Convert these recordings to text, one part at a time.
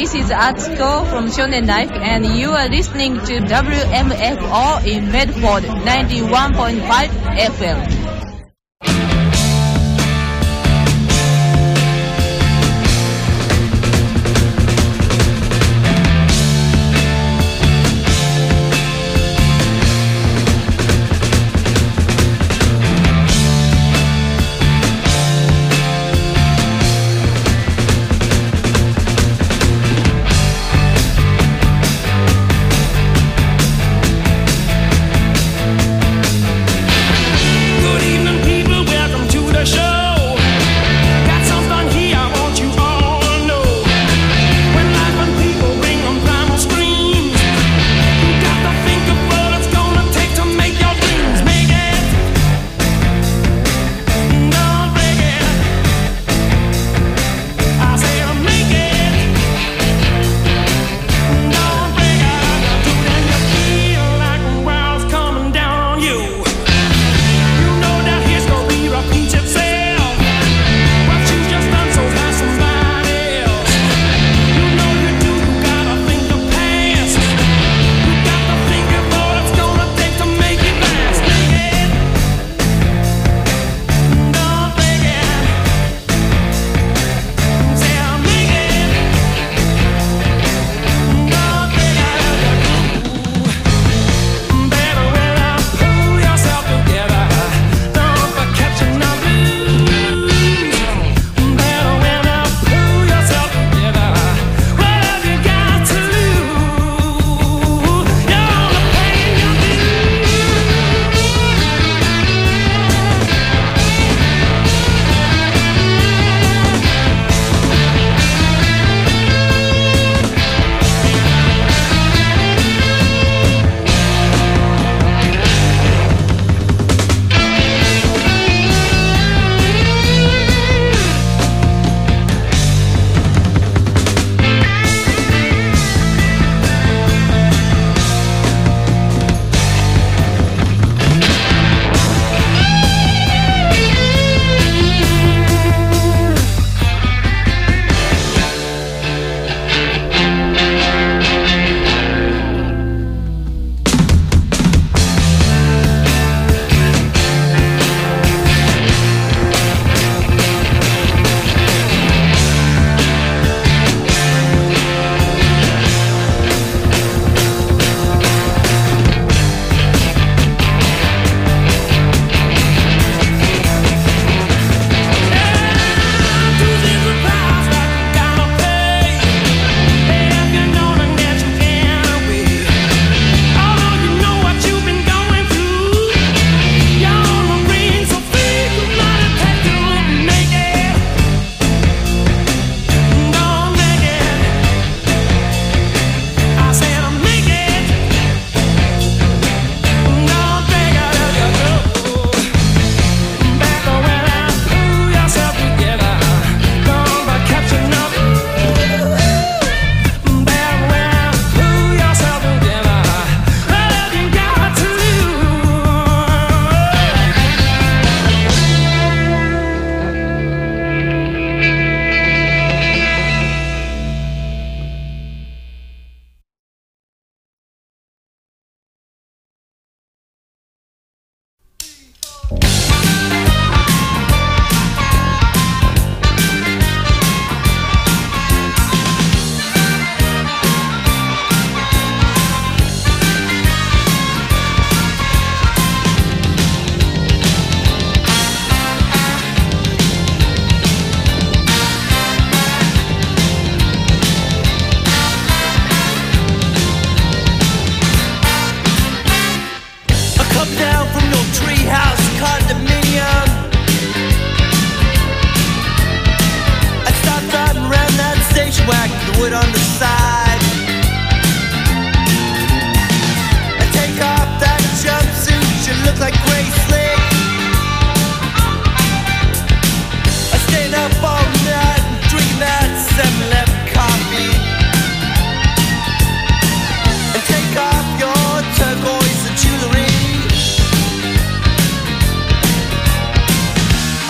This is Atsuko from Shonen Life, and you are listening to WMFO in Medford 91.5 FM.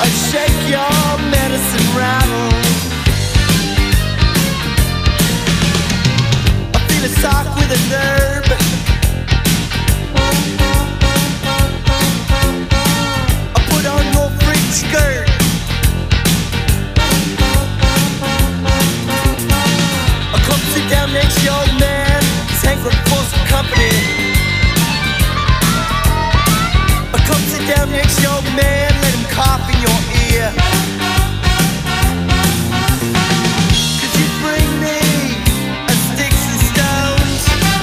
Shake your medicine rattle. sock with a nerve. I put on your fringe skirt. I come sit down next to your old man. He's Hank from Folsom Company. I come sit down next to your old man. Let him cough in your ear. Could you bring me a sticks and stones?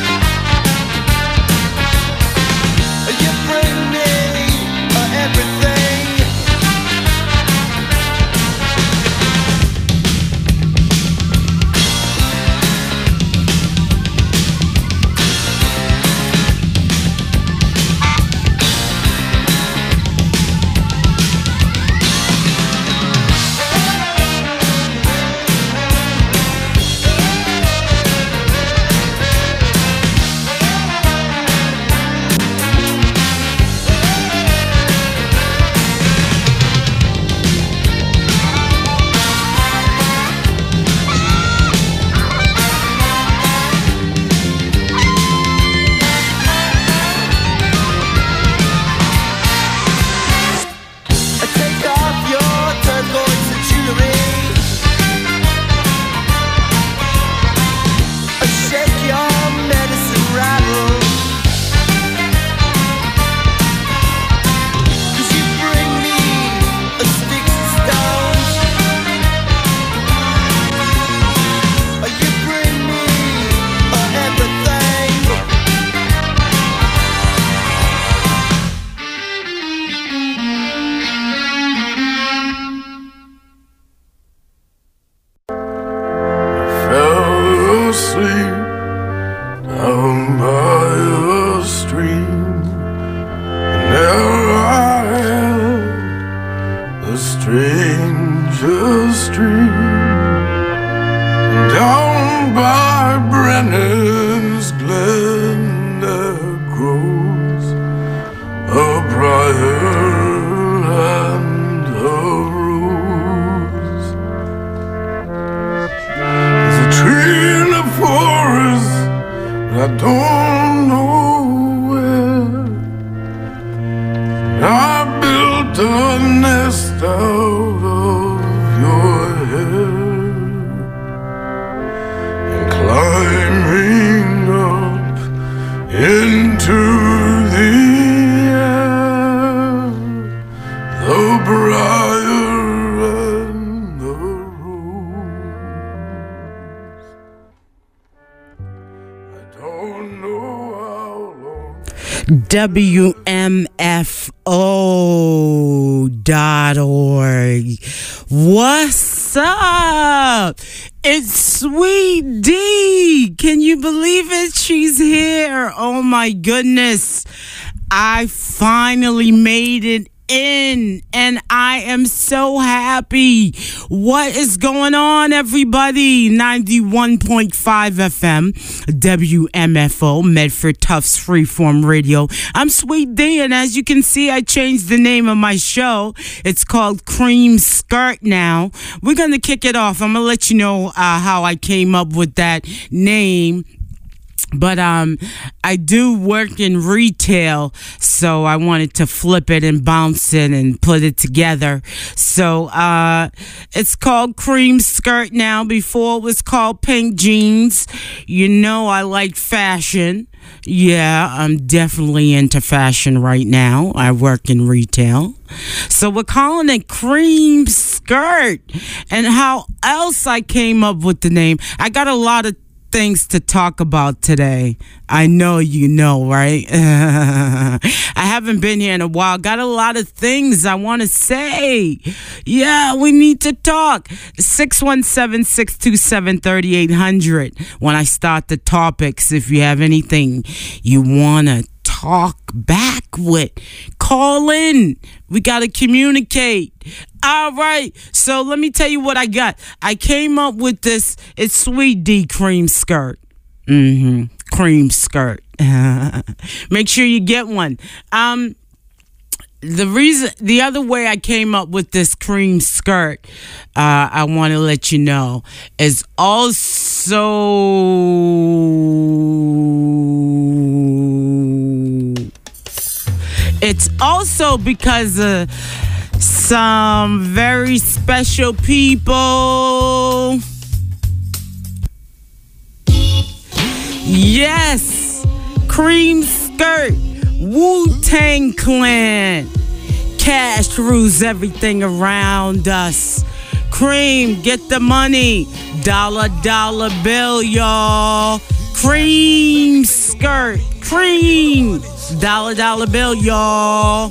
You bring me everything. WMFO.org. What's up? It's Sweet D. Can you believe it? She's here. Oh my goodness. I finally made it in and I am so happy. What is going on, everybody? 91.5 FM WMFO, Medford Tufts Freeform Radio. I'm Sweet D, and as you can see, I changed the name of my show. It's called Cream Skirt now. We're gonna kick it off. I'm gonna let you know how I came up with that name. But I do work in retail, so I wanted to flip it and bounce it and put it together. So it's called Cream Skirt now. Before it was called Pink Jeans. You know I like fashion. Yeah, I'm definitely into fashion right now. I work in retail. So we're calling it Cream Skirt. And how else I came up with the name, I got a lot of things to talk about today. I know you know, right? I haven't been here in a while. Got a lot of things I want to say. Yeah, we need to talk. 617-627-3800. When I start the topics, if you have anything you want to talk back with, call in. We got to communicate. All right, so let me tell you what I got. I came up with this. It's Sweet D Cream Skirt. Cream Skirt. Make sure you get one. the other way I came up with this cream skirt, I want to let you know, is also because of some very special people. Yes, cream skirt, Wu-Tang Clan. Cash rules everything around us. Cream, get the money. Dollar bill, y'all. Cream skirt, cream. Dollar bill, y'all.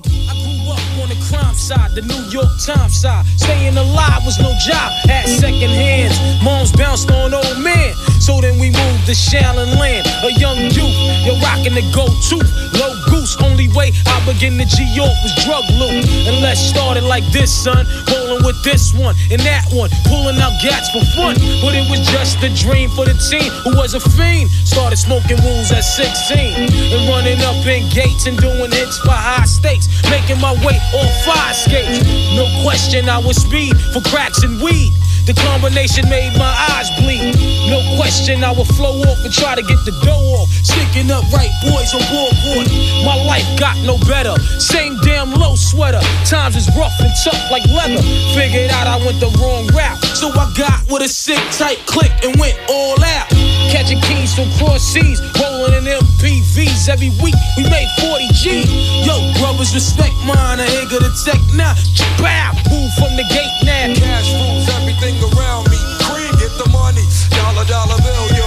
On the crime side, the New York Times side. Staying alive was no job, had second hands. Moms bounced on old men. So then we moved to Shaolin Land. A young youth, you're rocking the go-to. Low goose, only way I began to G-York was drug loot. And let's start it like this, son. Rolling with this one and that one. Pulling out gats for fun. But it was just a dream for the teen who was a fiend. Started smoking wools at 16. And running up in gates and doing hits for high stakes. Making my way on fire skates. No question I was speed for cracks and weed. The combination made my eyes bleed. No question I would flow off and try to get the dough off. Sticking up right boys on board. My life got no better. Same damn low sweater. Times is rough and tough like leather. Figured out I went the wrong route. So I got with a sick tight click and went all out. Catching keys from cross seas. Rolling in MPVs. Every week we made 40 G. Yo, brothers, respect mine. I ain't gonna take now. Bow, move from the gate now. Cash rules everything around me. Cream, get the money. Dollar bill, yo.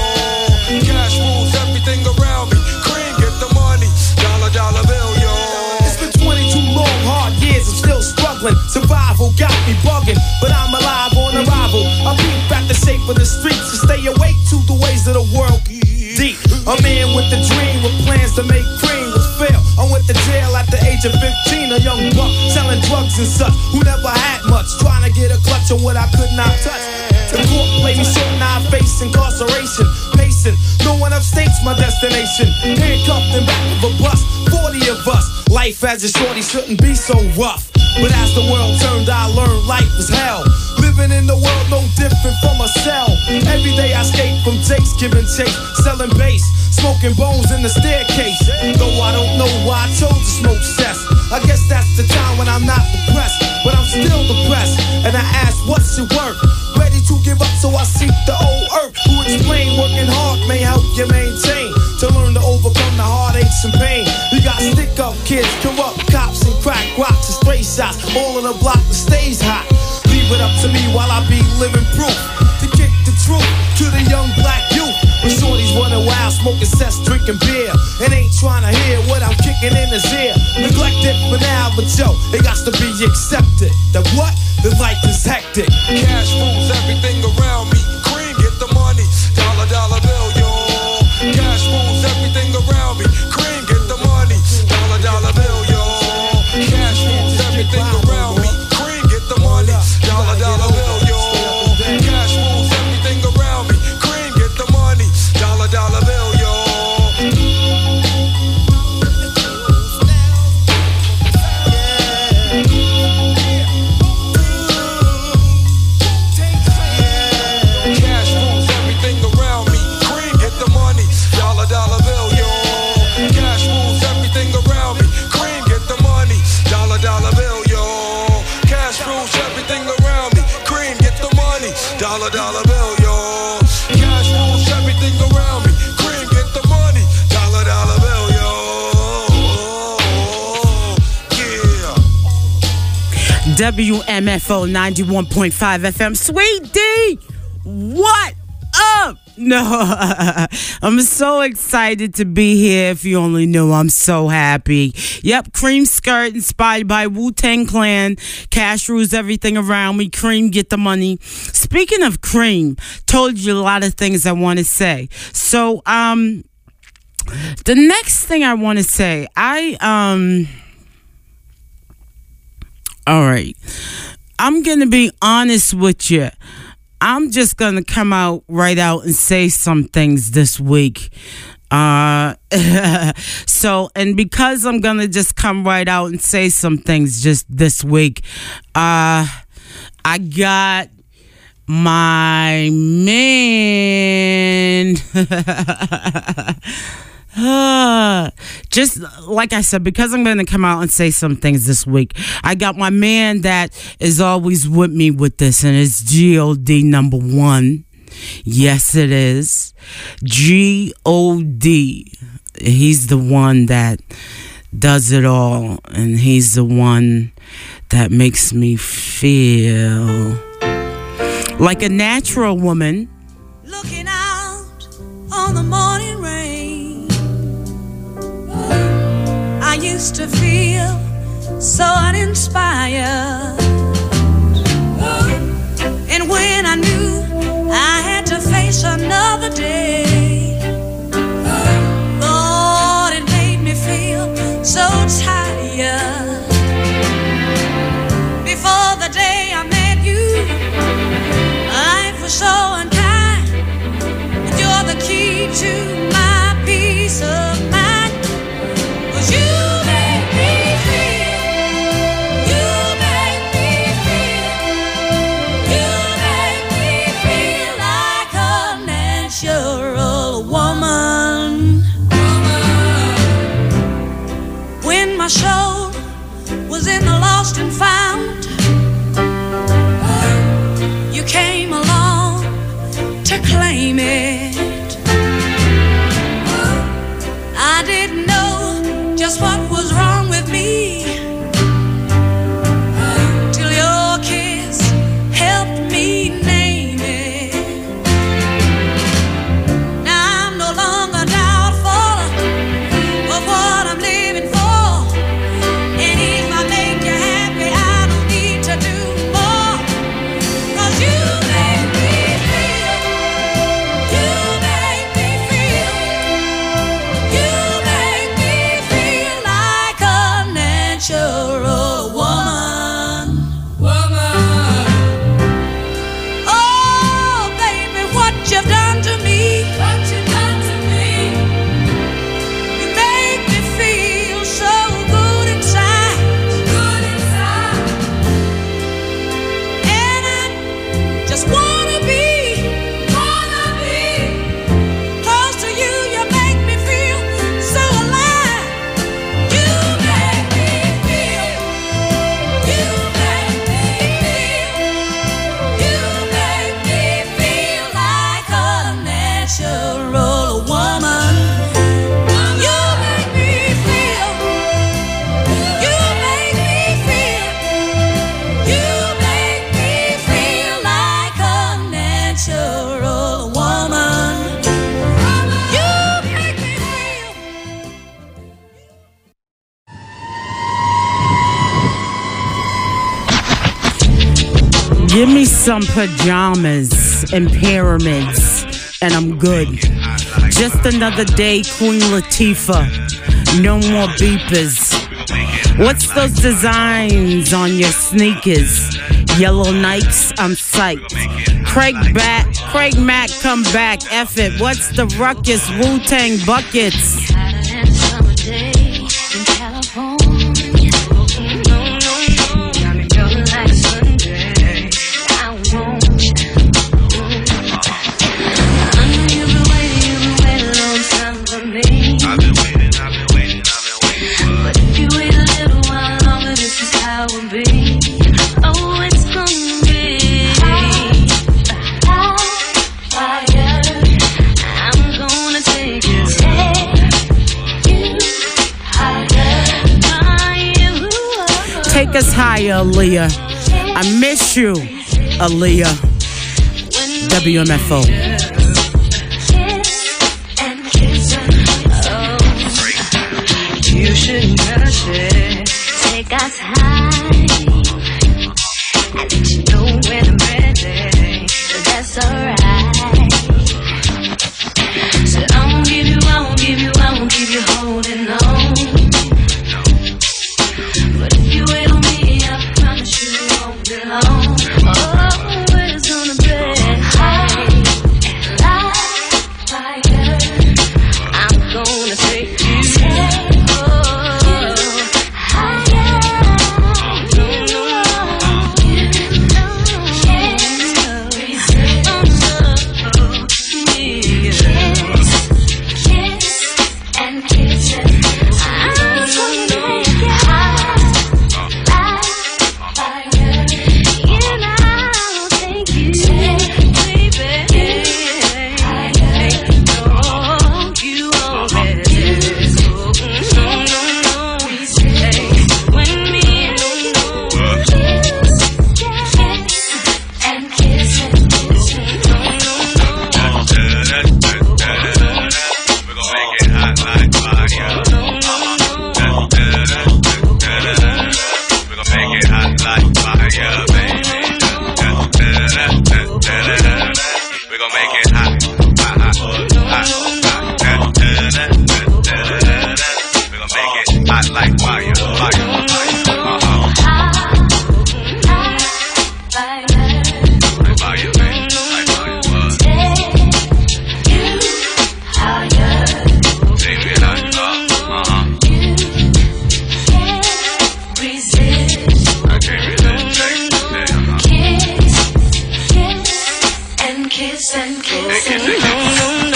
Cash rules everything around me. Cream, get the money. Dollar bill, yo. It's been 22 long, hard years. I'm still struggling. Survival got me bugging, but I'm alive on arrival. I peep at the shape of the streets and stay awake to the ways of the world. Deep. A man with a dream with plans to make cream was fail. I went to jail at the age of 15. A young buck selling drugs and such who never had much. Trying to get a clutch on what I could not touch. The court played me short, now I face incarceration. Pacing, no one upstates my destination. Handcuffed in back of a bus, 40 of us. Life as a shorty shouldn't be so rough. But as the world turned, I learned life was hell. Living in the world no different from a cell. Every day I skate from Jake's, giving chase, selling bass, smoking bones in the staircase. Though I don't know why I chose to smoke cess. I guess that's the time when I'm not depressed, but I'm still depressed. And I ask, what's your work? Ready to give up, so I seek the old earth. Who explain working hard may help you maintain. To learn to overcome the heartaches and pain. You got stick up kids, corrupt cops and crack rocks and stray shots. All in a block that stays hot. Leave it up to me while I be living proof. To kick the truth to the young black youth. When shorties running wild, smoking cess, drinking beer. And ain't trying to hear what I'm kicking in his ear. Neglected for now, but yo, it got to be accepted. That what? The life is hectic. Cash rules everything around me. Cream, get the money. Dollar bill, yo. Cash rules everything around me. Cream, get the money. Dollar bill, yo. Cash rules everything around me. Cream, get the money. Dollar bill, yo. Cash rules everything around me. Cream, get the money. Dollar bill, yo. Cash rules everything around me. Cream, get the money. Dollar bill, yo. Cash rules everything around me. Cream, get the money. Dollar bill, yo. Cash rules everything around me. Cream, get the money. Dollar bill, yo. Cash rules everything around me. Cream, get the money. Dollar bill, yo. Yeah. WMFO 91.5 FM. Sweet D, what up? No, I'm so excited to be here. If you only knew, I'm so happy. Yep, cream skirt inspired by Wu-Tang Clan. Cash rules everything around me. Cream, get the money. Speaking of cream, told you a lot of things I want to say. So, the next thing I want to say, all right, I'm going to be honest with you. I'm just going to come out right out and say some things this week. So, and because I'm gonna just come right out and say some things just this week, I got my man. Just like I said, because I'm going to come out and say some things this week, I got my man that is always with me with this, and it's G.O.D. number one. Yes, it is. G.O.D. He's the one that does it all, and he's the one that makes me feel like a natural woman. Looking out on the morning rain, I used to feel so uninspired. And when I knew I had to face another day, Lord, it made me feel so tired. Before the day I met you, life was so unkind, and you're the key to my peace of mind. 'Cause you make me feel, you make me feel, you make me feel like a natural woman. When my soul was in the lost and found, you came along to claim it. I didn't know just what was wrong with me till your kiss helped me name it. Now I'm no longer doubtful of what I'm living for, and if I make you happy, I don't need to do more. 'Cause you make me feel, you make me feel, you make me feel like a natural woman. Oh, baby, what you've done to me, what you've done to me. You make me feel so good inside, good inside. And I just wanna be close to you. You make me feel so alive. You make me feel, you make me feel, you make me feel like a natural woman. You make me feel, you make me feel, you make me feel like a natural woman. You make me feel. Give me some pajamas and pyramids, and I'm good. Just another day, Queen Latifah. No more beepers. What's those designs on your sneakers? Yellow Nikes, I'm psyched. Craig Mack, come back. F it. What's the ruckus? Wu-Tang buckets. Take us higher, Aaliyah. I miss you, Aaliyah. WMFO. You shouldn't touch it. Take us high. I let you know when I'm ready. That's alright. So I won't give you, I won't give you, I won't give you holding on. But if you wait on me, I promise you won't be long. Oh, it's gonna be high, like fire. I'm like fire, baby. We gon' make it hot, hot, hot, hot, hot. We gon' make it hot like fire, fire, fire. Like fire, baby. Like fire, what? Take me high, I can't resist, kiss and kiss and kiss. kiss.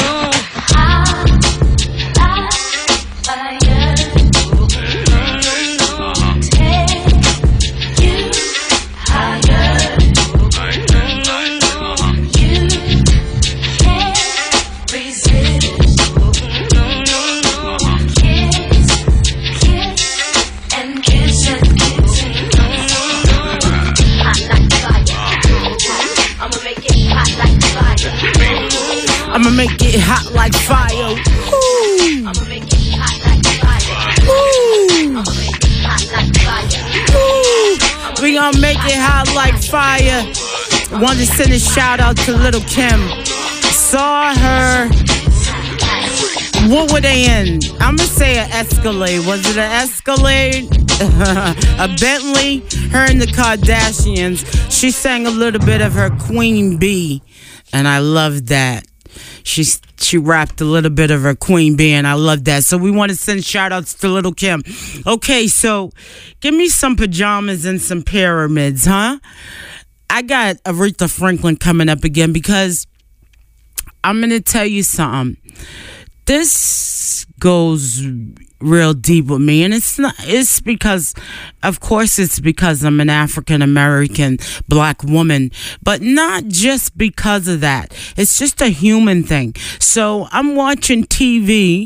I'ma make it hot like fire. Ooh. I'ma make it hot like fire. Ooh. I'ma make it hot like fire. Ooh. We gonna make it hot like fire. Want to send a shout out to Little Kim. Saw her. What were they in? I'm gonna say an Escalade. Was it an Escalade? A Bentley? Her and the Kardashians. She sang a little bit of her Queen Bee, and I loved that. She rapped a little bit of her Queen Bee, and I love that. So we want to send shout outs to Little Kim. Okay, so give me some pajamas and some pyramids, huh? I got Aretha Franklin coming up again because I'm going to tell you something. This goes real deep with me, and it's because, of course, it's because I'm an African American black woman, but not just because of that. It's just a human thing. So I'm watching TV,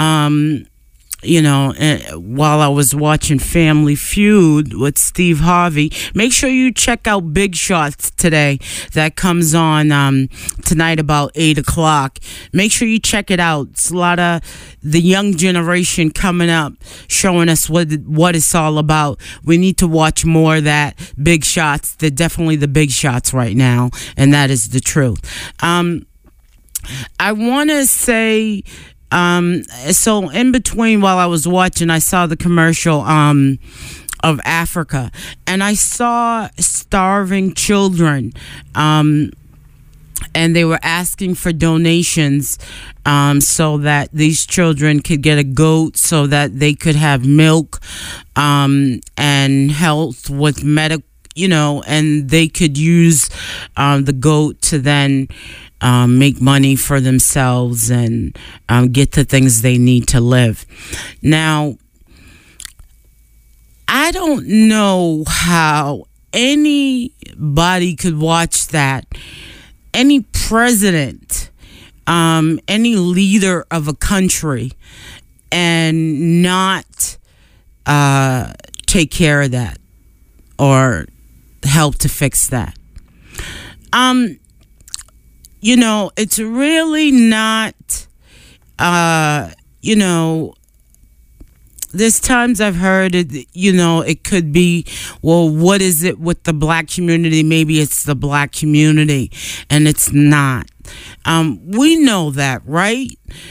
while I was watching Family Feud with Steve Harvey. Make sure you check out Big Shots today. That comes on tonight about 8 o'clock. Make sure you check it out. It's a lot of the young generation coming up, showing us what it's all about. We need to watch more of that. Big Shots. They're definitely the big shots right now, and that is the truth. I want to say... so in between, while I was watching, I saw the commercial of Africa, and I saw starving children, and they were asking for donations so that these children could get a goat so that they could have milk and health with medical, and they could use the goat to then make money for themselves and get the things they need to live. Now, I don't know how anybody could watch that. Any president, any leader of a country, and not take care of that or help to fix that. It's really not, there's times I've heard it, it could be, well, what is it with the black community? Maybe it's the black community, and it's not. We know that, right?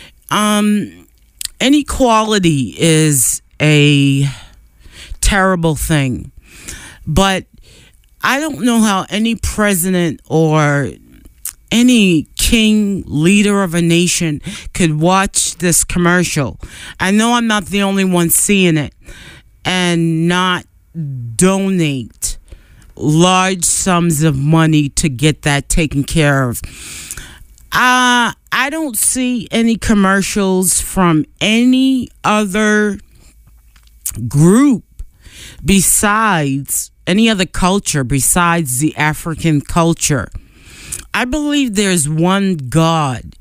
Inequality is a terrible thing, but I don't know how any president or any king, leader of a nation could watch this commercial. I know I'm not the only one seeing it, and not donate large sums of money to get that taken care of. I don't see any commercials from any other group besides any other culture besides the African culture. I believe there's one God.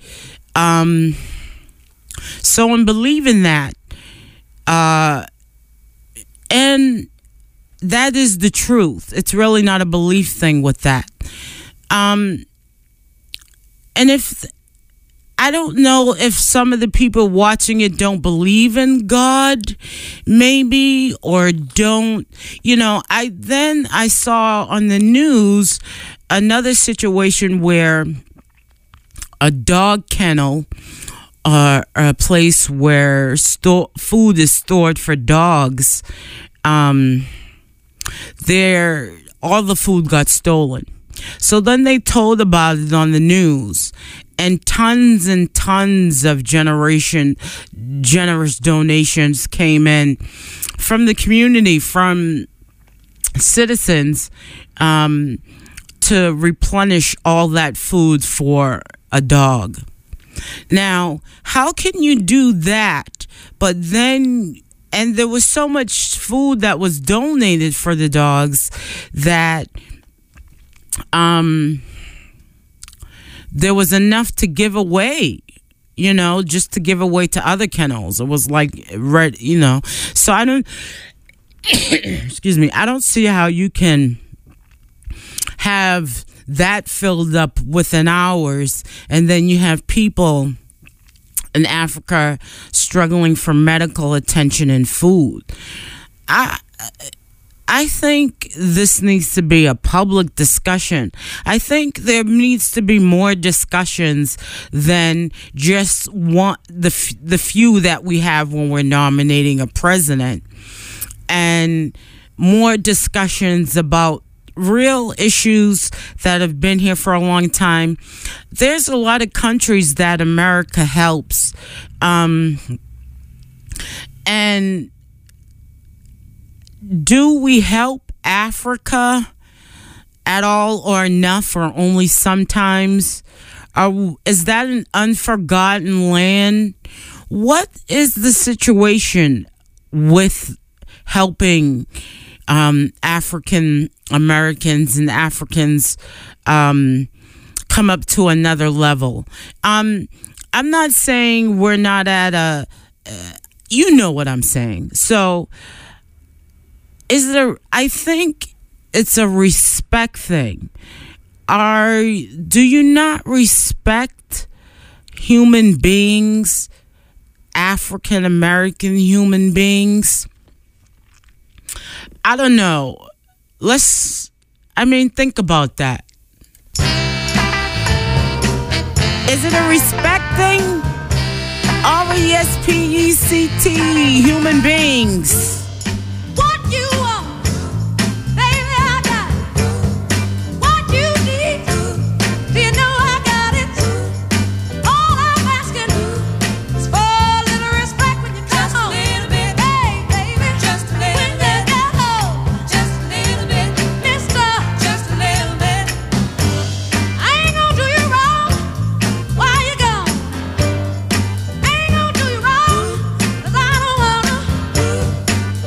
So in believing that, and that is the truth. It's really not a belief thing with that. And if I don't know if some of the people watching it don't believe in God, maybe, or don't, I saw on the news another situation where a dog kennel, a place where food is stored for dogs, all the food got stolen. So then they told about it on the news, and tons of generous donations came in from the community, from citizens, to replenish all that food for a dog. Now, how can you do that? But then, and there was so much food that was donated for the dogs that there was enough to give away, just to give away to other kennels. It was like red, So I don't, excuse me, I don't see how you can have that filled up within hours, and then you have people in Africa struggling for medical attention and food. I think this needs to be a public discussion. I think there needs to be more discussions than just the few that we have when we're nominating a president, and more discussions about real issues that have been here for a long time. There's a lot of countries that America helps, and do we help Africa at all, or enough, or only sometimes? Is that an unforgotten land? What is the situation with helping African Americans and Africans come up to another level? I'm not saying we're not at you know what I'm saying. So I think it's a respect thing. Do you not respect human beings, African American human beings? I don't know. Think about that. Is it a respect thing? RESPECT, human beings. What you want, baby, I got it. What you need, do you know I got it? All I'm asking is for a little respect when you come home. Just a little bit, hey, baby, just a little bit. When you get home, just a little bit, mister, just a little bit. I ain't gonna do you wrong while you're gone. I ain't gonna do you wrong, 'cause I don't wanna.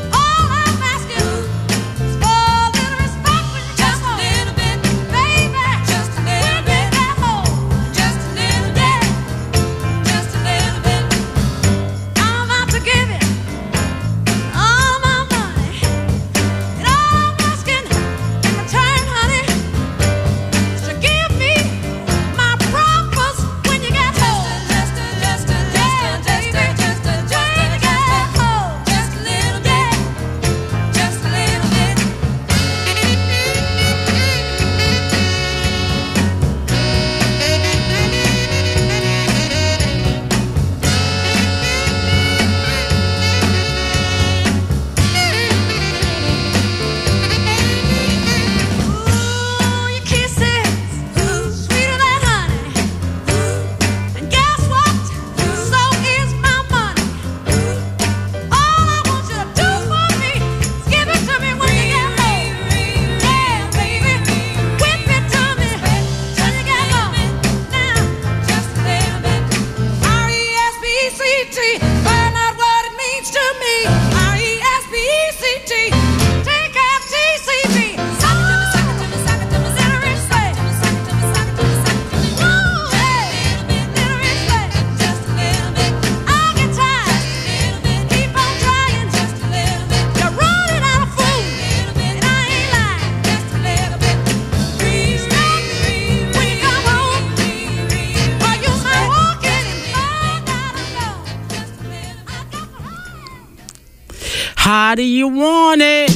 How do you want it?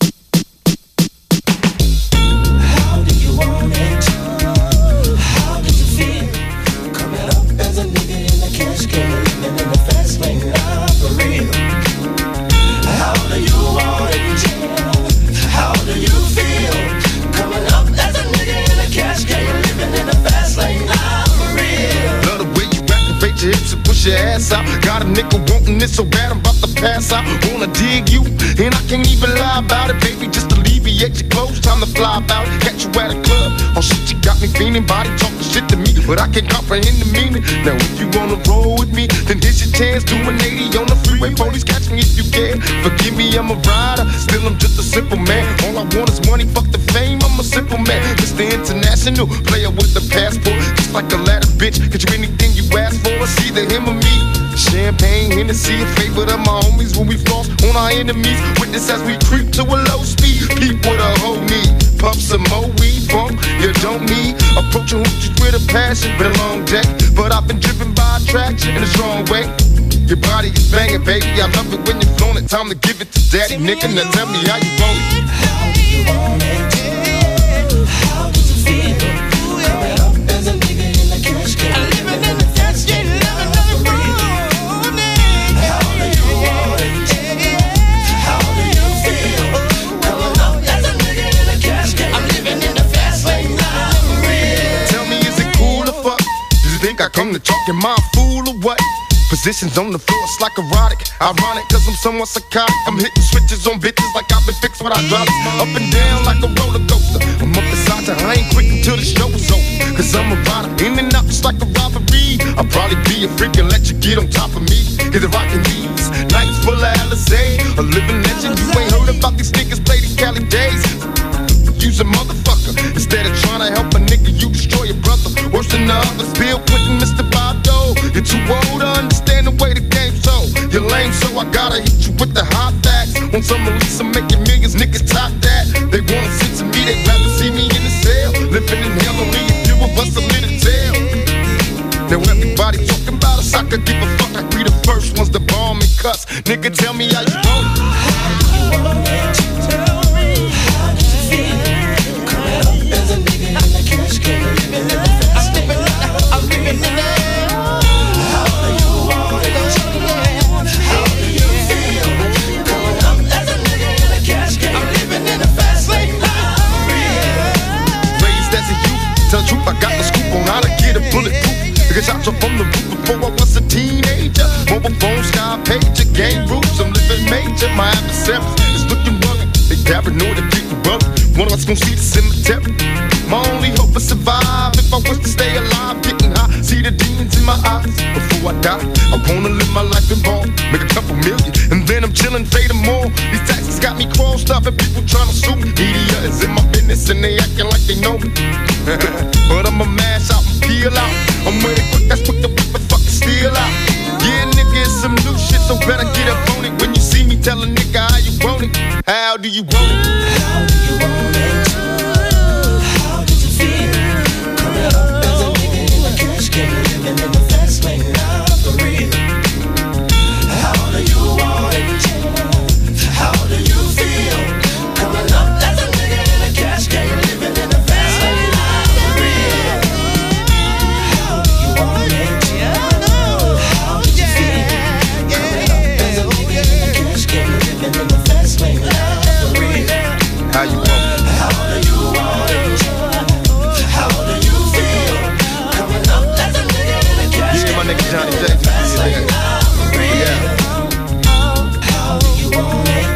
How do you want it? How did you feel? Coming up as a nigga in the cash can, living in the fast lane, for real. How do you want it? How do you feel? Coming up as a nigga in the cash can, living in the fast lane, for real. Love the way you activate your hips and push your ass out. Got a nigga wanting it so bad I'm about to pass out. Wanna dig you, and I can't even lie about it, baby. Just alleviate your clothes, time to fly about it. Catch you at a club, oh shit, you got me feeling. Body talking shit to me, but I can't comprehend the meaning. Now if you wanna roll with me, then here's your chance. Do 180 on the freeway, police catch me if you can. Forgive me, I'm a rider, still I'm just a simple man. All I want is money, fuck the fame, I'm a simple man. Mr. International, player with the passport. Just like a ladder, bitch, get you anything you ask for. It's either him or me. Champagne, Hennessy, a favorite of my homies when we floss on our enemies. Witness as we creep to a low speed. Peep with a whole need. Pump some more weed, bump, you don't need. Approaching hoochies with a passion, been a long day. But I've been driven by attraction in a strong way. Your body is banging, baby. I love it when you're flown it. Time to give it to daddy, nigga. Now tell me how you want it. How do you want it? How did you feel? Coming up as a nigga in the cash can, living in the fast lane, for real. How do you want it? How do you feel? Coming up as a nigga in the cash can, I'm living in the fast lane, for real. Tell me, is it cool or fuck? Do you think I come to talk in my fool or what? Positions on the floor, it's like erotic. Ironic, cause I'm somewhat psychotic. I'm hitting switches on bitches like I've been fixed with hydraulics. Up and down like a roller coaster. I'm up beside you, I ain't quick until the show is over. Cause I'm a rider, in and out just like a robbery. I'll probably be a freak and let you get on top of me. Cause if I can these nights full of Alizé, a living legend. You ain't heard about these niggas play these Cali days. Use a motherfucker. Instead of trying to help a nigga, you destroy your brother. Worse than the others, Bill Clinton, Mr. Bob Dole. You're too old to understand the way the game's so. You're lame, so I gotta hit you with the hot facts. Want some release, I'm making millions, niggas top that. They wanna sit to me, they'd rather see me in the cell. Living in hell, only a few of us are lit to tell. Now everybody talking about us, I could give a fuck. I be the first ones to bomb and cuss. Nigga, tell me how you want it. How do you want it? Tell me, how did you feel? Coming up as a nigga in the cash can, living in the fast lane, I'm living in the. How do you want it? How do you feel? Coming up as a nigga in the cash can, I'm living in the fast lane, for real. Raised as a youth, tell the truth, I got the scoop on how to get a bulletproof. Nigga shot you from the roof before I was a teenager. Mobile phone, sky pager, game rules, I'm living major. My adversaries is looking rugged. They paranoid and people rugged. One of us gon' see the cemetery. My only hope is survive. If I was to stay alive, getting high, see the demons in my eyes. Before I die, I wanna live my life in ball, make a couple million, and then I'm chillin', fade them all. These taxes got me crossed up and people tryna sue me. Media is in my business and they acting like they know me. But I'ma mash out and peel out. I'm way quick, that's quick to whip and fucking steal out. Yeah, nigga, it's some new shit, so better get up on it. When you see me, tell a nigga how you want it. How do you want it? How do you want it? How did you feel? Coming up as a nigga in the cash can, living in the fast lane, for real. How do you want it? How do you feel? Coming up as a nigga in the cash can, living in the fast lane, for real. How do you want it? How did you feel? Coming up as a nigga in the cash can, living in the fast lane, for real. How you want it? How do you want it? How do you feel? Coming up as a nigga in the cash. Yeah, my nigga Johnny J. Yeah. How do you want it?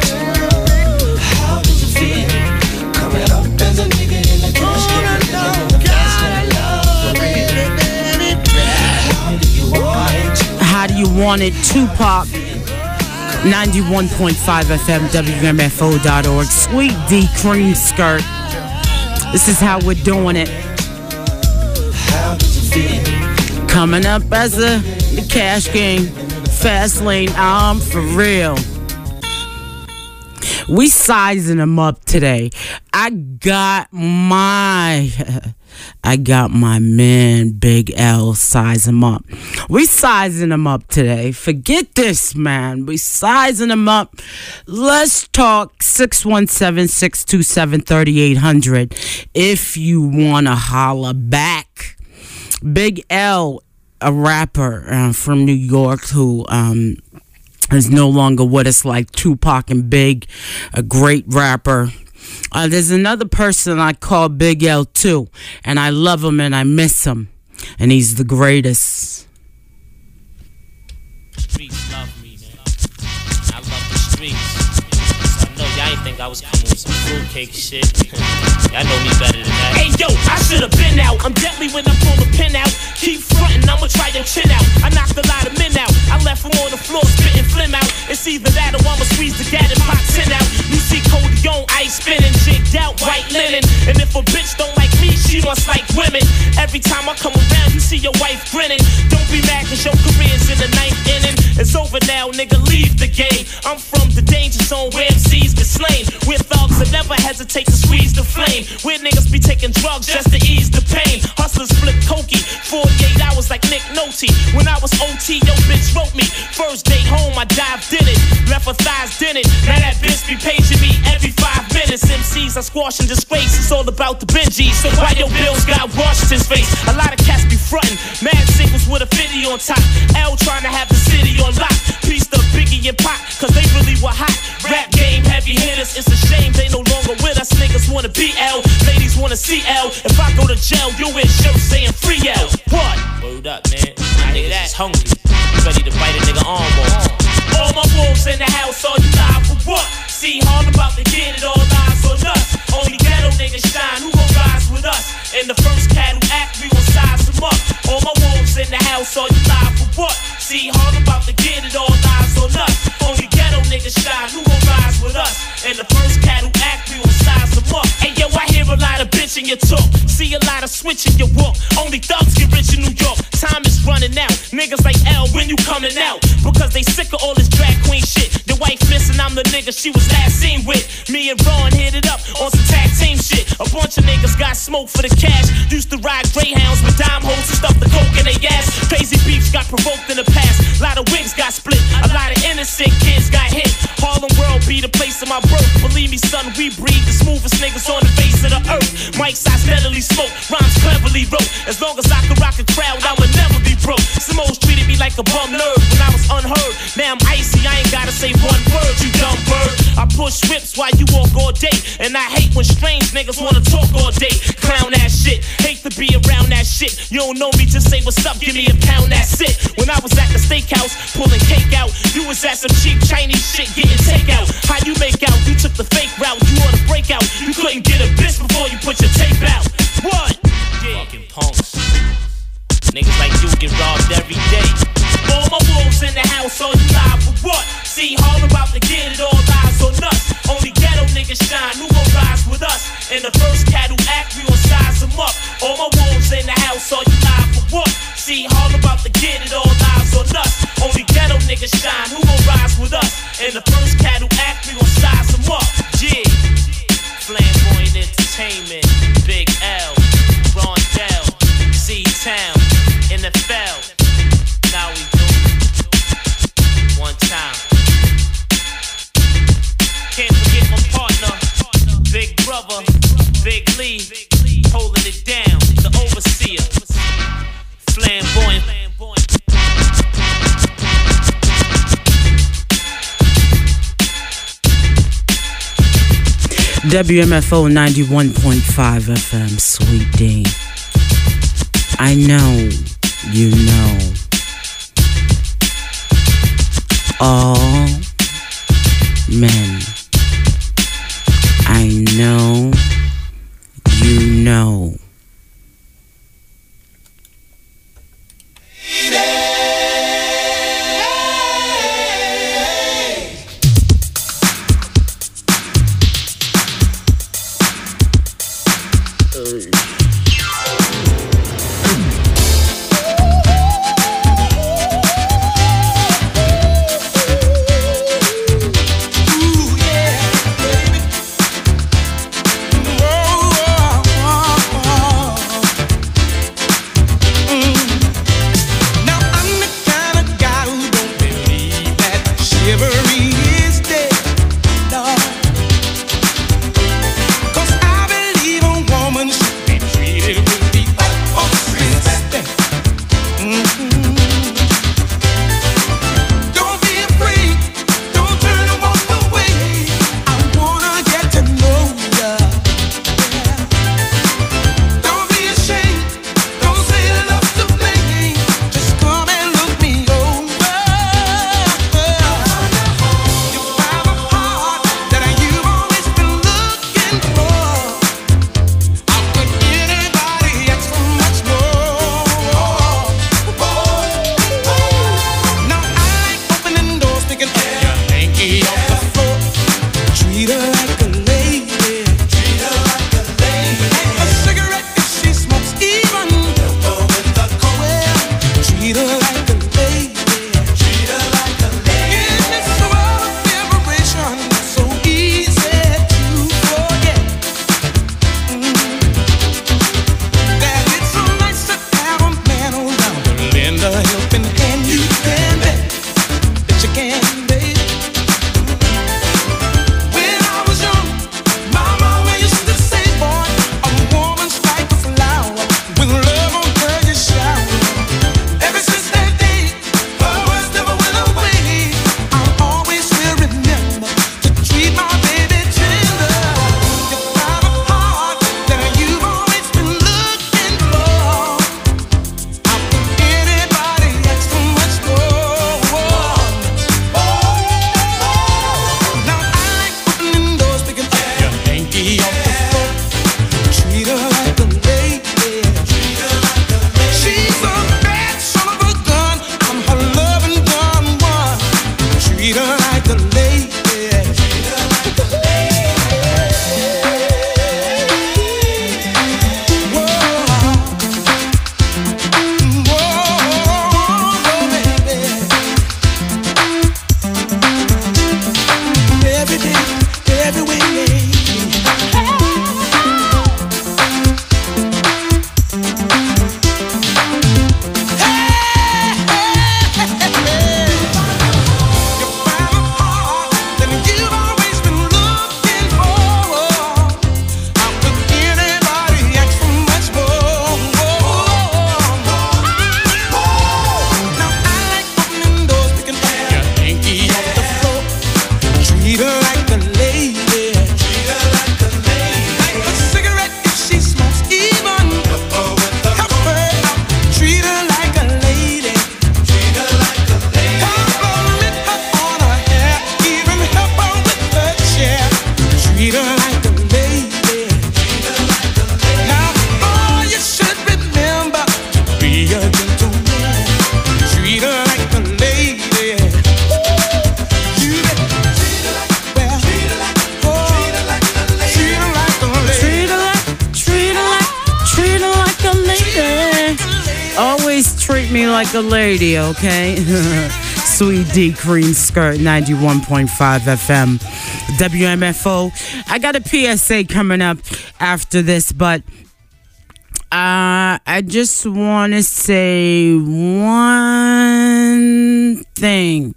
How did you feel? Coming up as a nigga in the cash. How do you want it? Tupac. 91.5 FM, WMFO.org. Sweet D Cream Skirt. This is how we're doing it. How did you feel? Coming up as the cash game. Fast lane, I'm for real. We sizing them up today. I got my man Big L size him up. We sizing him up today. Forget this, man. We sizing him up. Let's talk 617-627-3800 if you want to holler back. Big L, a rapper from New York who is no longer with us, like Tupac and Big, a great rapper. There's another person I call Big L too, and I love him and I miss him, and he's the greatest. Streets love me, man. I love the streets. So I know y'all ain't think I was coming with some fruitcake shit. Y'all know me better than that. Hey yo, I should've been out. I'm deadly when I pull the pin out. Keep frontin', I'ma try your chin out. I knocked a lot of men out. I left them on the floor spitting phlegm out. It's either that or I'ma squeeze the gat and pop 10 out. You see Cody on ice spinning, jigged out, white linen. And if a bitch don't like me, she must like women. Every time I come around, you see your wife grinning. Don't be mad cause your career's in the ninth inning. It's over now, nigga, leave the game. I'm from the danger zone where MCs get slain. We're thugs that never hesitate to squeeze the flame. Where niggas be taking drugs just to ease the pain. Hustlers flip cokey, 48 hours like Nick Nolte. When I was OT, yo bitch wrote me. First day home, I dived in it. Left her thighs did it. Now that bitch be paging me every 5 minutes. MCs I squash and disgrace. It's all about the Benjis. So why your bills got Washington's face? A lot of cats be frontin'. Mad singles with a 50 on top. L trying to have the city on lock. Peace to Biggie and Pac, cause they really were hot. Rap game heavy hitters. It's a shame they no longer with us. Niggas wanna be L, ladies wanna see L. If I go to jail, you wear shirts saying free L. What? Word up, man. My niggas is hungry. You ready to bite a nigga arm off. All my wolves in the house, all you live for what? See, hard about to get it, all eyes on us. Only ghetto niggas shine, who gon' rise with us? In the first cattle act, we gon' size them up. All my wolves in the house, all you live for what? See, hard about to get it, all eyes on us. Only ghetto niggas shine, who gon' rise with us? In the first cattle act, we gon' size them up. Hey yo, I hear a lot of bitch in your talk. See a lot of switch in your walk. Only thugs get rich in New York. Time is running out. Niggas like L, when you coming out? Because they sick of all this drag queen shit. The wife missing, I'm the nigga she was last seen with. Me and Ron hit it up on some tag team shit. A bunch of niggas got smoke for the cash. Used to ride Greyhounds with dime hoes and stuff the coke in they ass. Crazy beefs got provoked in the past. A lot of wigs got split. A lot of innocent kids got hit. Harlem World be the place of my birth. Believe me, son, we breed the smoothest niggas on the face of the earth. Mike's I steadily smoke, rhymes cleverly wrote. As long as I can rock a crowd, I would never be broke. Some hoes treated me like a bum nerd when I was unheard. Now I'm icy, I ain't gotta say one word, you dumb bird. I push whips while you walk all day. And I hate when strange niggas wanna talk all day. Clown ass shit, hate to be around that shit. You don't know me, just say what's up, give me a pound, that's it. When I was at the steakhouse, pulling cake out, you was at some cheap Chinese shit getting takeout. How you make out? You took the fake route, you ought to break out. You couldn't get a bitch before you put your tape out. What? Yeah. Fucking punks. Niggas like you get robbed every day. All my wolves in the house, all you live for what? See, hard about to get it, all lies on us. Only ghetto niggas shine, who gon' rise with us? In the first cattle act, we gon' size them up. All my wolves in the house, all you live for what? See, hard about to get it, all lies on us. Only ghetto niggas shine, who gon' rise with us? In the first cattle act, we gon' size them up. Yeah. Flamboyant Entertainment, Big L, Rondell, C-Town, NFL. Now we do one time. Can't forget my partner, Big Brother, Big Lee, holding it down, the overseer, Flamboyant. WMFO 91.5 FM, Sweet D. I know, you know. All men. I know, you know. me like a lady, okay? Sweet D, Cream Skirt, 91.5 FM, WMFO. I got a PSA coming up after this, but I just want to say one thing.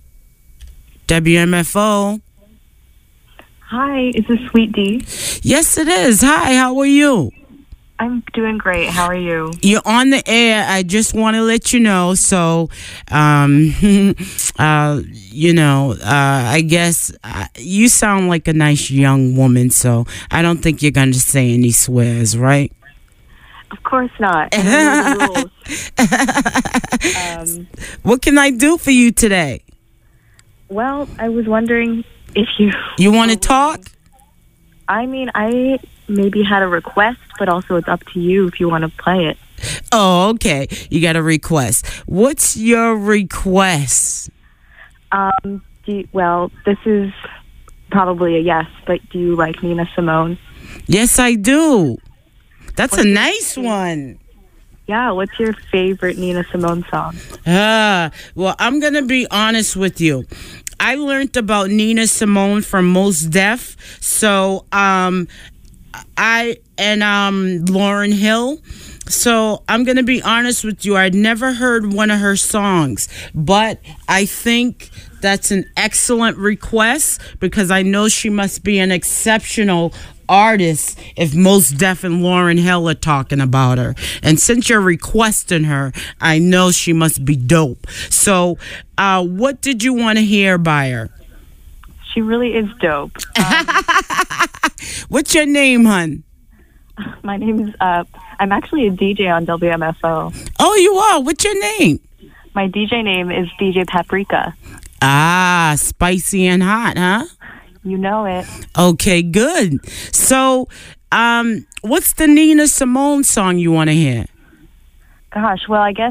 WMFO. Hi, is this Sweet D? Yes, it is. Hi, how are you? I'm doing great. How are you? You're on the air. I just want to let you know. So, I guess you sound like a nice young woman. So I don't think you're going to say any swears, right? Of course not. I know the rules. What can I do for you today? Well, I was wondering if you... You want to talk? I mean, I maybe had a request, but also it's up to you if you want to play it. Oh, okay. You got a request. What's your request? Well, this is probably a yes, but do you like Nina Simone? Yes, I do. That's a nice one. Yeah, what's your favorite Nina Simone song? Well, I'm going to be honest with you. I learned about Nina Simone from Mos Def. So, Lauryn Hill. So I'm going to be honest with you. I'd never heard one of her songs, but I think that's an excellent request because I know she must be an exceptional artist if Mos Def and Lauryn Hill are talking about her. And since you're requesting her, I know she must be dope. So what did you want to hear by her? She really is dope. What's your name, hun? My name's I'm actually a DJ on WMFO. Oh, you are? What's your name? My DJ name is DJ Paprika. Ah, spicy and hot, huh? You know it. Okay, good. So, what's the Nina Simone song you want to hear? Gosh, well, I guess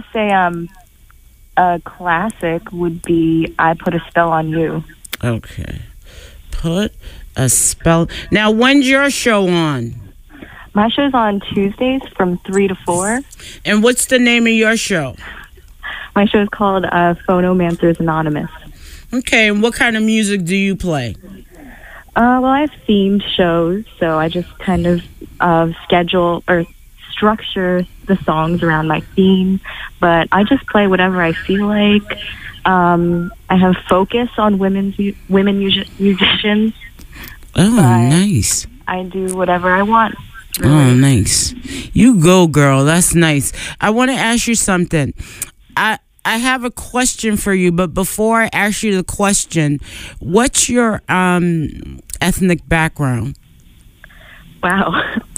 a classic would be I Put a Spell on You. Okay. Put a spell. Now, when's your show on? My show's on Tuesdays from 3 to 4. And what's the name of your show? My show's called Phonomancers Anonymous. Okay, and what kind of music do you play? Well, I have themed shows, so I just kind of schedule or structure the songs around my theme, but I just play whatever I feel like. I have focus on women musicians. Oh, nice. I do whatever I want. Really. Oh, nice. You go, girl. That's nice. I want to ask you something. I have a question for you, but before I ask you the question, what's your ethnic background? Wow.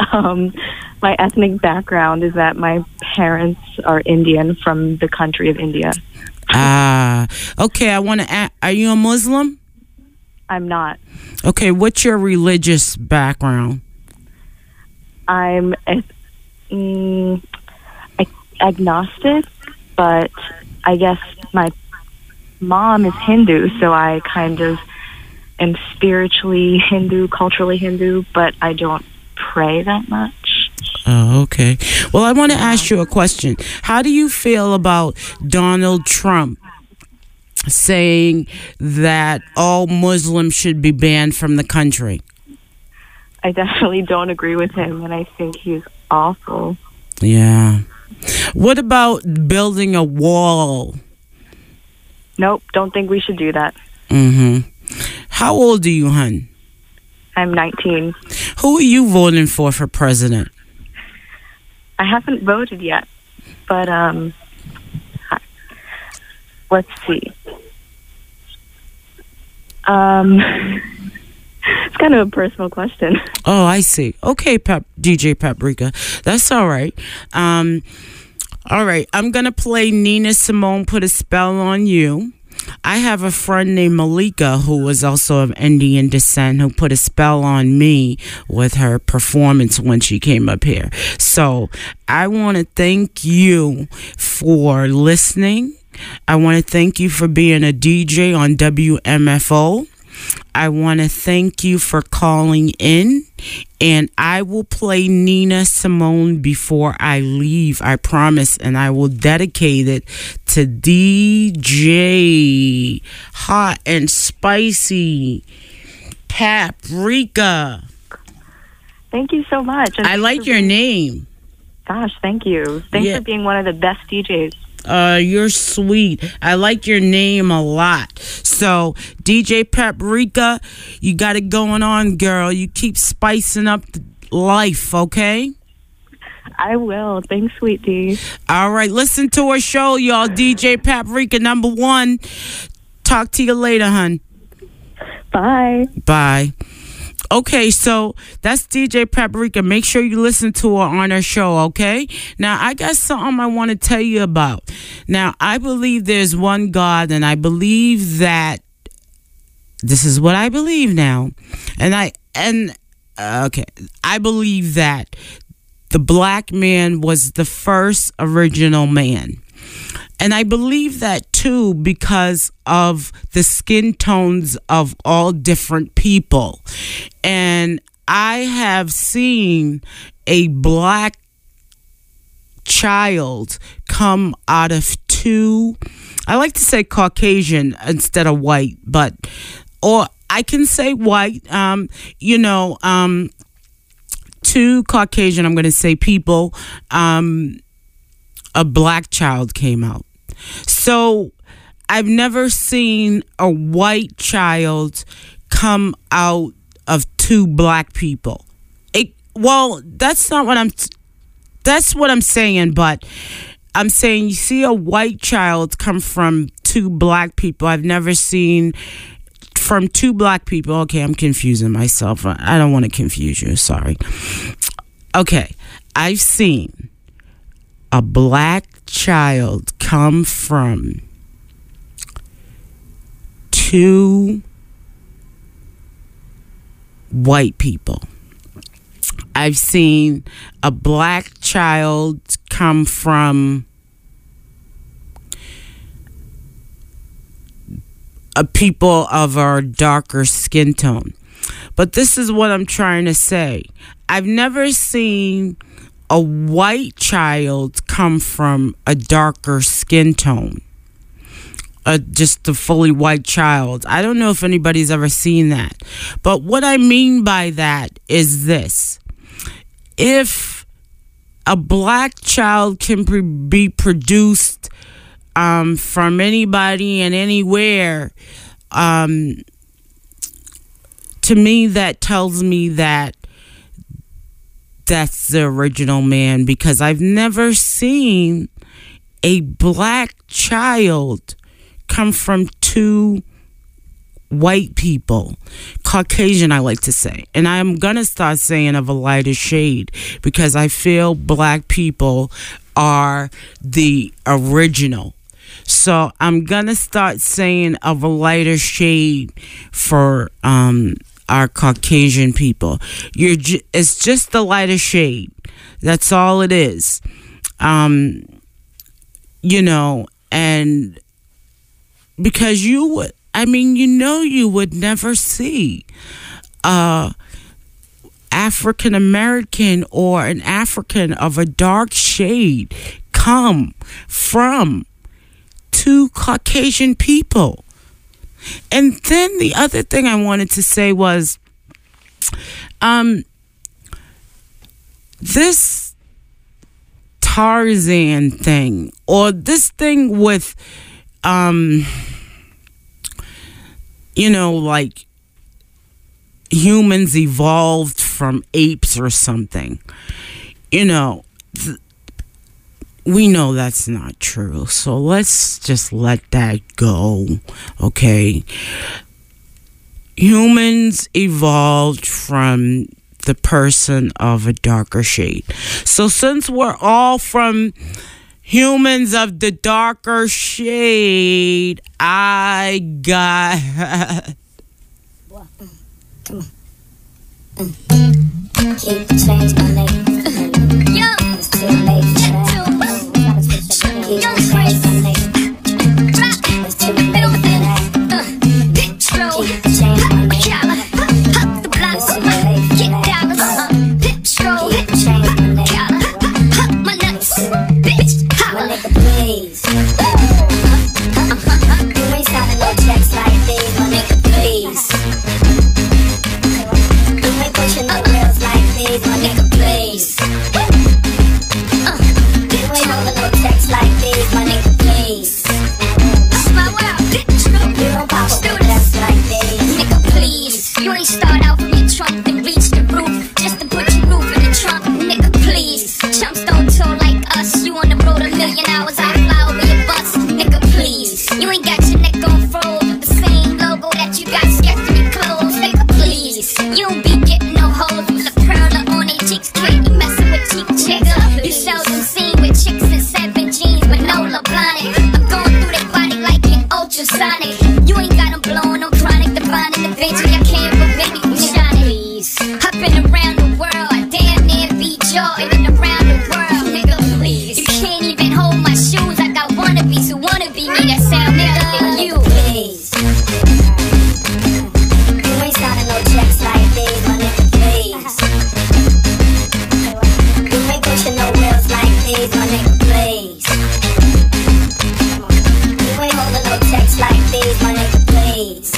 My ethnic background is that my parents are Indian from the country of India. Ah, okay. I want to ask, are you a Muslim? I'm not. Okay, what's your religious background? I'm agnostic, but I guess my mom is Hindu, so I kind of am spiritually Hindu, culturally Hindu, but I don't pray that much. Oh, okay. Well, I want to ask you a question. How do you feel about Donald Trump saying that all Muslims should be banned from the country? I definitely don't agree with him, and I think he's awful. Yeah. What about building a wall? Nope, don't think we should do that. Mm-hmm. How old are you, hun? I'm 19. Who are you voting for president? I haven't voted yet, but let's see. It's kind of a personal question. Oh, I see. Okay, DJ Paprika. That's all right. All right. I'm going to play Nina Simone, Put a Spell on You. I have a friend named Malika who was also of Indian descent who put a spell on me with her performance when she came up here. So I want to thank you for listening. I want to thank you for being a DJ on WMFO. I want to thank you for calling in, and I will play Nina Simone before I leave, I promise, and I will dedicate it to DJ Hot and Spicy Paprika. Thank you so much. And I like your name. Gosh, thank you. Thanks for being one of the best DJs. You're sweet. I like your name a lot. So, DJ Paprika, you got it going on, girl. You keep spicing up life, okay? I will. Thanks, Sweet D. All right, listen to our show, y'all. DJ Paprika, #1. Talk to you later, hun. Bye. Bye. Okay, so that's DJ Paprika. Make sure you listen to her on her show, okay? Now, I got something I want to tell you about. Now, I believe there's one God, and I believe that this is what I believe now. I believe that the black man was the first original man. And I believe that too because of the skin tones of all different people. And I have seen a black child come out of two, I like to say Caucasian instead of white, or I can say white, two Caucasian, I'm going to say people, a black child came out. So I've never seen a white child come out of two black people. That's not what that's what I'm saying, but I'm saying you see a white child come from two black people. I've never seen from two black people. Okay, I'm confusing myself. I don't want to confuse you. Sorry. Okay, I've seen a black child come from two white people. I've seen a black child come from a people of a darker skin tone. But this is what I'm trying to say. I've never seen a white child come from a darker skin tone. Just a fully white child. I don't know if anybody's ever seen that. But what I mean by that is this. If a black child can be produced from anybody and anywhere, to me that tells me that that's the original man, because I've never seen a black child come from two white people. Caucasian, I like to say. And I'm going to start saying of a lighter shade, because I feel black people are the original. So I'm going to start saying of a lighter shade for our Caucasian people. It's just the lighter shade. That's all it is. And because you would never see African American or an African of a dark shade come from two Caucasian people. And then the other thing I wanted to say was, this Tarzan thing, or this thing with, like humans evolved from apes or something. We know that's not true. So let's just let that go, okay? Humans evolved from the person of a darker shade. So since we're all from humans of the darker shade, I got... Keep the change, my nigga. It's too late for that. Keep the change, my nigga. It's too late for that. Keep the change, my nigga. please. You ain't signing no checks like these, my nigga, please. You ain't pushing no wheels like these, my nigga, please. You ain't holding no checks like these, my nigga, please. That's my world, bitch. You don't pop up with us like these, nigga, please. You ain't start out from your trunk and reach the roof just to put your roof in the trunk, nigga, please. Chumps don't tour like us. You on the road 1,000,000 hours, I fly over your bus, nigga, please. You ain't got your neck on froze with the same logo that you got sketched in your clothes, nigga, please. You don't be getting no hoes with a curler on their cheeks, kid. You messing with cheap chicks. You seldom seen with chicks in 7 jeans with no LeBlonic. I'm going through their body like an ultrasonic. You ain't got them blowing no chronic, divine in the bench. I can't, but baby, we shine it. I've been around the world, I damn near beat Jordan and around the world, nigga, please. You can't even hold my shoes. I got wannabes who wanna be me that sound better than you, please. You ain't signing no checks like these, my nigga, please. You ain't pushing no wheels like these, my nigga, please. You ain't holding no checks like these, my nigga, please.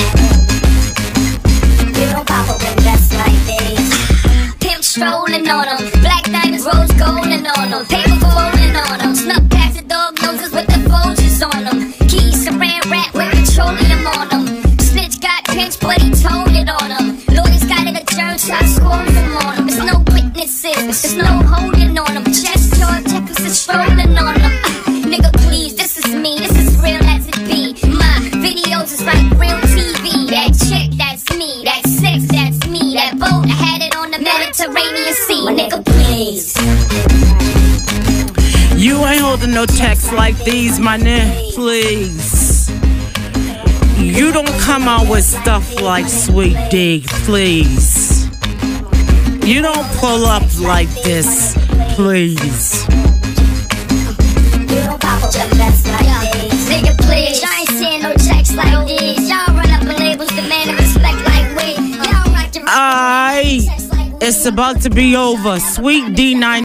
You don't pop up with vests like these. Pimp strolling on them, black diamonds, rose golden on them, paper falling on them, snuff packs and dog noses with the Folgers on them, keys, saran wrap with petroleum on them, snitch got pinched but he told it on them, lawyers got it adjourned so I scored them on them, there's no witnesses, there's no holding on them, chest charge checkers is strolling on them, nigga please, this is me, this is real as it be, my videos is like real TV, that chick, that's me, that sex, that's me, that boat, I had it on the Mediterranean Sea, my nigga please. You ain't holding no checks like these, my nigga, please. You don't come out with stuff like Sweet D, please. You don't pull up like this, please. You don't pop up with vests like these, nigga please. I ain't seeing no checks like these. Y'all run up the labels, demanding respect like we. Y'all rock your It's about to be over. Sweet D9